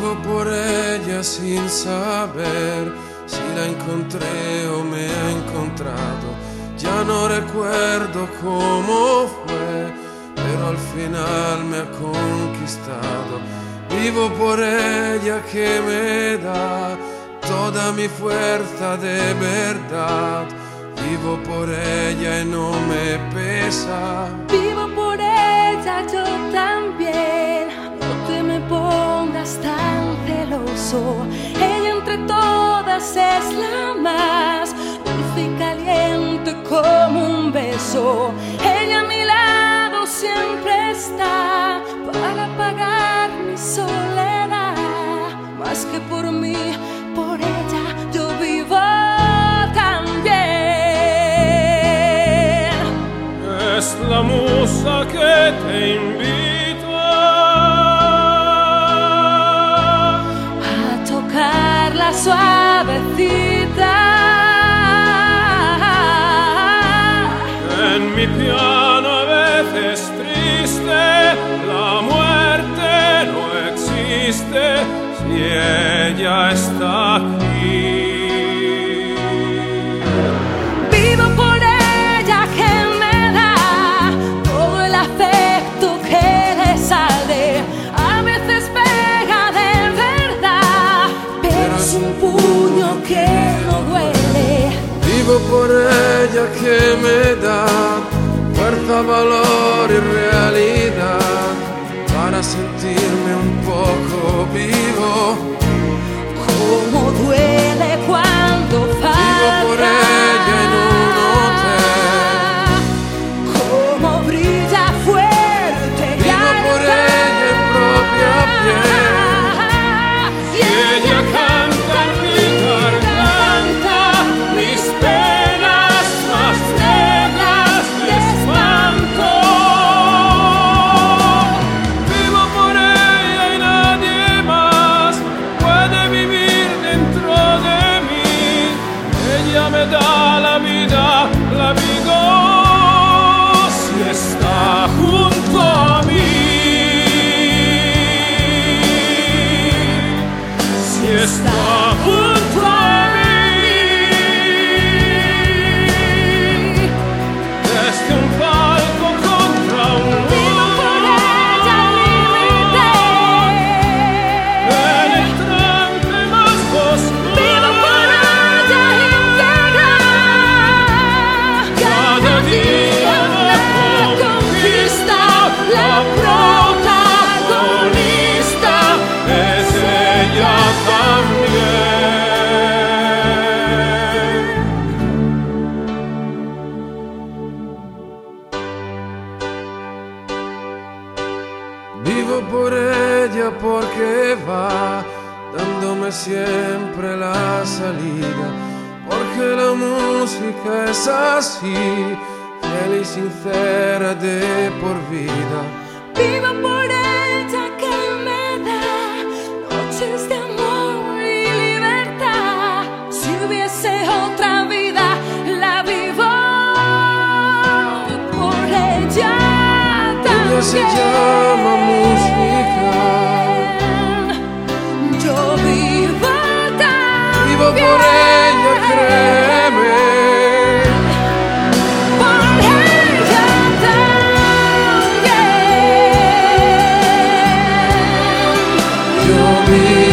Vivo por ella sin saber si la encontré o me ha encontrado. Ya no recuerdo cómo fue, pero al final me ha conquistado. Vivo por ella que me da toda mi fuerza de verdad. Vivo por ella y no me pesa. Vivo por ella yo también. No te me pongas tan celoso. Ella entre todas es la más dulce y caliente como un beso. Ella a mi lado siempre está para apagar mi soledad. Más que por mí, por ella yo vivo también. Es la musa que te invita a tocarla suavecita. En mi piano a veces triste, la muerte no existe si ella está aquí. Vivo por ella que me da todo el afecto que le sale. A veces pega de verdad, pero es un puño que no duele. Vivo por ella que me da fuerza, valor y realidad para sentirme un poco vivo. Cómo duele cuando falta. Vivo por ella en un hotel. Cómo brilla fuerte. Vivo por ella en propia piel. Y ella canta en mi garganta mis penas más negras de espanto. Vivo por ella y nadie más puede vivir dentro de mí. Ella me da la vida, la vivo si está junto a mí. Si está junto a mí. Desde un palco contra un Vivo por ella límite. en el trance más oscuro. Vivo por ella íntegra. Cada día la conquista, la protagonista Es ella también. Vivo por ella porque va dándome siempre la salida, porque la música es así, fiel y sincera de por vida. Vivo por ella que me da noches de amor y libertad. Si hubiese otra vida, la vivo por ella también. Ella se llama música. Yo vivo también. Vivo por ella, créeme. Por ella también. Yo vivo.